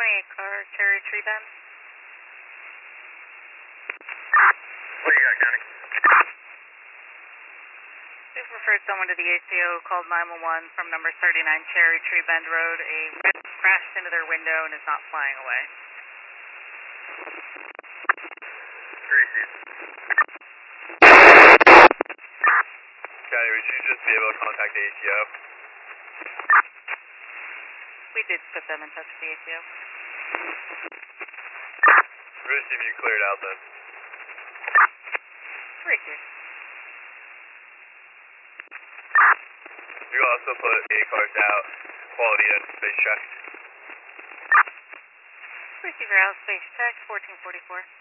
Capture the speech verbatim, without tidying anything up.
twenty-eight car, Cherry Tree Bend. What do you got, County? We've referred someone to the A C O, called nine one one from number thirty-nine Cherry Tree Bend Road. A red crashed into their window and is not flying away. Received. County, would you just be able to contact the A C O? We did put them in touch with the A C O. We're going to see if you cleared out then. Received. You also put eight cars out, quality and space check. Receiver out, space check, fourteen forty-four.